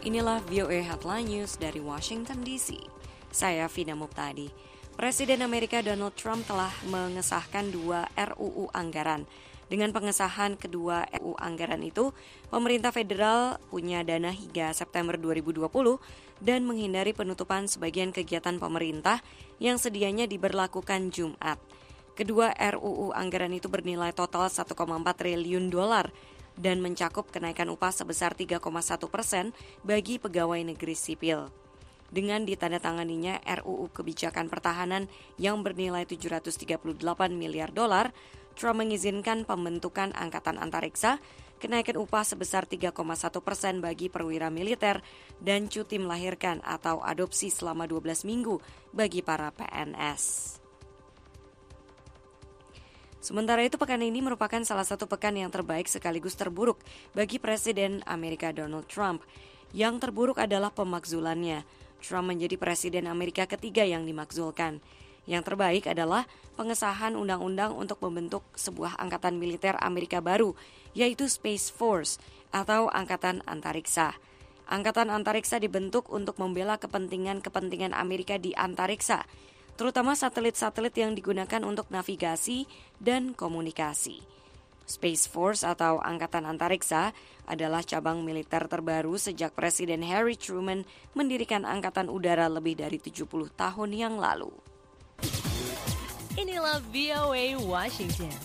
Inilah VOA Headline News dari Washington DC. Saya Vina Muptadi. Presiden Amerika Donald Trump telah mengesahkan 2 RUU anggaran. Dengan pengesahan kedua RUU anggaran itu, pemerintah federal punya dana hingga September 2020 dan menghindari penutupan sebagian kegiatan pemerintah yang sedianya diberlakukan Jumat. Kedua RUU anggaran itu bernilai total 1,4 triliun dolar dan mencakup kenaikan upah sebesar 3,1% bagi pegawai negeri sipil. Dengan ditandatanganinya RUU kebijakan pertahanan yang bernilai 738 miliar dolar, Trump mengizinkan pembentukan angkatan antariksa, kenaikan upah sebesar 3,1% bagi perwira militer, dan cuti melahirkan atau adopsi selama 12 minggu bagi para PNS. Sementara itu, pekan ini merupakan salah satu pekan yang terbaik sekaligus terburuk bagi Presiden Amerika Donald Trump. Yang terburuk adalah pemakzulannya. Trump menjadi Presiden Amerika ketiga yang dimakzulkan. Yang terbaik adalah pengesahan undang-undang untuk membentuk sebuah angkatan militer Amerika baru, yaitu Space Force atau Angkatan Antariksa. Angkatan Antariksa dibentuk untuk membela kepentingan Amerika di antariksa, terutama satelit-satelit yang digunakan untuk navigasi dan komunikasi. Space Force atau Angkatan Antariksa adalah cabang militer terbaru sejak Presiden Harry Truman mendirikan Angkatan Udara lebih dari 70 tahun yang lalu. Inilah VOA Washington.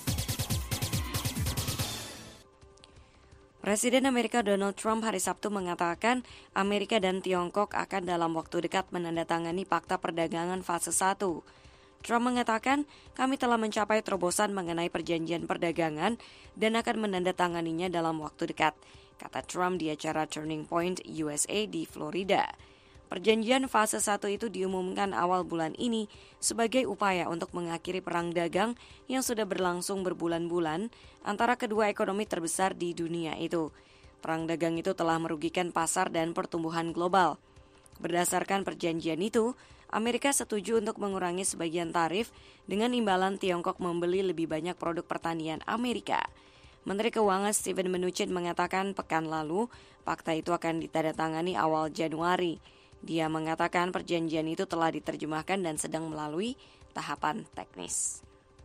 Presiden Amerika Donald Trump hari Sabtu mengatakan Amerika dan Tiongkok akan dalam waktu dekat menandatangani Fakta Perdagangan Fase 1. Trump mengatakan, kami telah mencapai terobosan mengenai perjanjian perdagangan dan akan menandatanganinya dalam waktu dekat, kata Trump di acara Turning Point USA di Florida. Perjanjian fase 1 itu diumumkan awal bulan ini sebagai upaya untuk mengakhiri perang dagang yang sudah berlangsung berbulan-bulan antara kedua ekonomi terbesar di dunia itu. Perang dagang itu telah merugikan pasar dan pertumbuhan global. Berdasarkan perjanjian itu, Amerika setuju untuk mengurangi sebagian tarif dengan imbalan Tiongkok membeli lebih banyak produk pertanian Amerika. Menteri Keuangan Steven Mnuchin mengatakan pekan lalu, fakta itu akan ditandatangani awal Januari. Dia mengatakan perjanjian itu telah diterjemahkan dan sedang melalui tahapan teknis.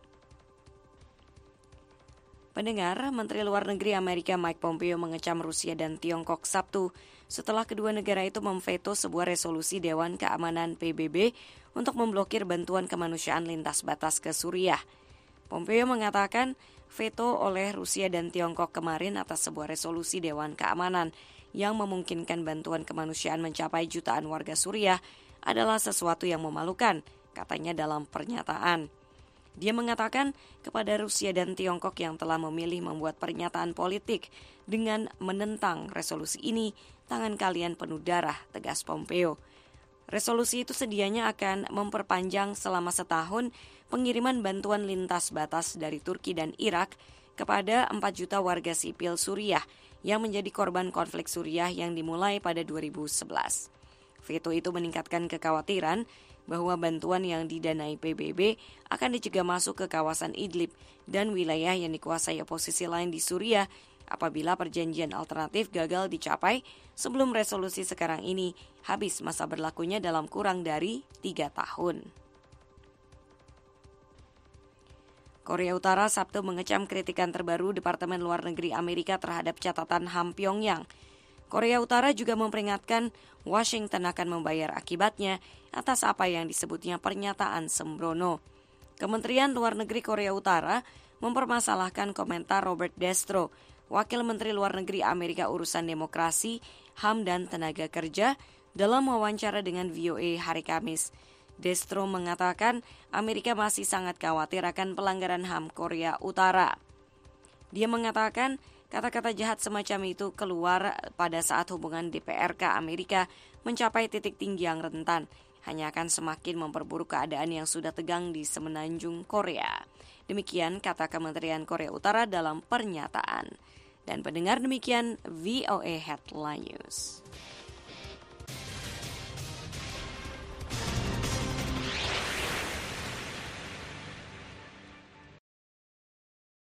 Pendengar, Menteri Luar Negeri Amerika Mike Pompeo mengecam Rusia dan Tiongkok Sabtu setelah kedua negara itu memveto sebuah resolusi Dewan Keamanan PBB untuk memblokir bantuan kemanusiaan lintas batas ke Suriah. Pompeo mengatakan veto oleh Rusia dan Tiongkok kemarin atas sebuah resolusi Dewan Keamanan yang memungkinkan bantuan kemanusiaan mencapai jutaan warga Suriah adalah sesuatu yang memalukan, katanya dalam pernyataan. Dia mengatakan kepada Rusia dan Tiongkok yang telah memilih membuat pernyataan politik dengan menentang resolusi ini, tangan kalian penuh darah, tegas Pompeo. Resolusi itu sedianya akan memperpanjang selama setahun pengiriman bantuan lintas batas dari Turki dan Irak kepada 4 juta warga sipil Suriah yang menjadi korban konflik Suriah yang dimulai pada 2011. Veto itu meningkatkan kekhawatiran bahwa bantuan yang didanai PBB akan dicegah masuk ke kawasan Idlib dan wilayah yang dikuasai oposisi lain di Suriah apabila perjanjian alternatif gagal dicapai sebelum resolusi sekarang ini habis masa berlakunya dalam kurang dari 3 tahun. Korea Utara Sabtu mengecam kritikan terbaru Departemen Luar Negeri Amerika terhadap catatan HAM Pyongyang. Korea Utara juga memperingatkan Washington akan membayar akibatnya atas apa yang disebutnya pernyataan sembrono. Kementerian Luar Negeri Korea Utara mempermasalahkan komentar Robert Destro, Wakil Menteri Luar Negeri Amerika urusan demokrasi, HAM dan tenaga kerja, dalam wawancara dengan VOA hari Kamis. Destro mengatakan Amerika masih sangat khawatir akan pelanggaran HAM Korea Utara. Dia mengatakan kata-kata jahat semacam itu keluar pada saat hubungan DPRK Amerika mencapai titik tinggi yang rentan, hanya akan semakin memperburuk keadaan yang sudah tegang di semenanjung Korea. Demikian kata Kementerian Korea Utara dalam pernyataan. Dan pendengar, demikian VOA Headline News.